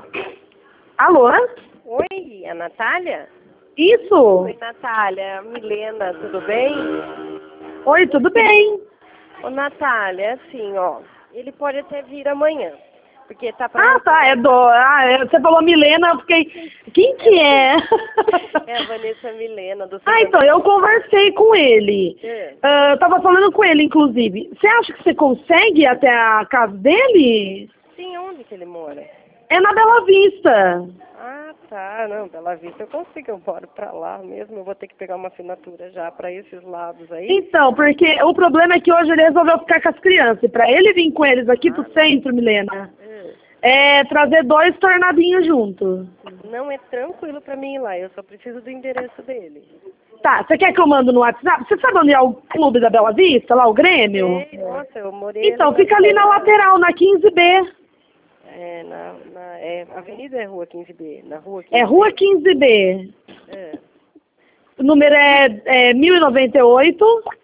Alô? Oi, a Natália? Isso? Oi, Natália. Milena, tudo bem? Oi, tudo bem? Ô, Natália, assim, ó, ele pode até vir amanhã, porque tá pra... Ah, tá, você falou Milena, eu fiquei, quem que é? É a Vanessa Milena, do Ah, então, eu conversei com ele. É. Eu tava falando com ele, inclusive. Você acha que você consegue ir até a casa dele? Sim, onde que ele mora? É na Bela Vista. Ah, tá, não, Bela Vista eu consigo, eu moro pra lá mesmo, eu vou ter que pegar uma assinatura já pra esses lados aí. Então, porque o problema é que hoje ele resolveu ficar com as crianças. E pra ele vir com eles aqui pro centro, Milena, é trazer 2 tornadinhos junto. Não é tranquilo pra mim ir lá, eu só preciso do endereço dele. Tá, você quer que eu mando no WhatsApp? Você sabe onde é o clube da Bela Vista, lá o Grêmio? Nossa, eu morei Então, ali fica ali na lateral, na 15B. Avenida é Rua 15B, na Rua 15B. É Rua 15B. É. O número é 1098.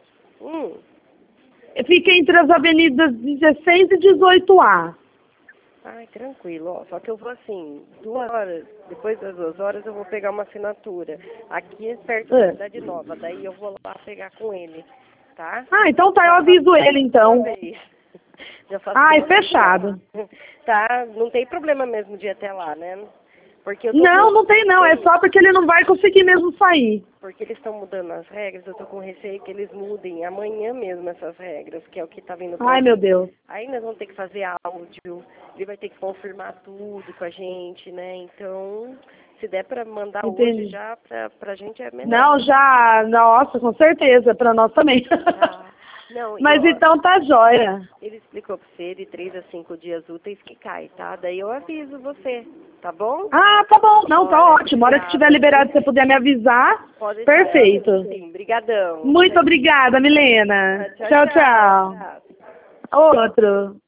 Fica entre as avenidas 16 e 18A. Ai, tranquilo, ó. Só que eu vou assim, 2 horas, depois das 2 horas eu vou pegar uma assinatura. Aqui é perto da Cidade Nova, daí eu vou lá pegar com ele, tá? Ah, então tá, eu aviso ele então. Já faço Ai, uma fechado. vez. Tá, não tem problema mesmo de ir até lá, né? Porque eu tô Não tem não, é só porque ele não vai conseguir mesmo sair. Porque eles estão mudando as regras, eu tô com receio que eles mudem amanhã mesmo essas regras, que é o que tá vindo pra Ai, gente. meu Deus. Aí nós vamos ter que fazer áudio, ele vai ter que confirmar tudo com a gente, né? Então, se der pra mandar hoje já, pra gente é melhor. Não, já, nossa, com certeza, pra nós também. Não, Mas então tá jóia. ele explicou pra você de 3 a 5 dias úteis que cai, tá? Daí eu aviso você, tá bom? Ah, tá bom, não, tá ótimo. A hora que estiver liberado, se você puder me avisar, Pode perfeito. Sim, brigadão. Muito obrigada, Milena. Tchau. Tchau. Outro.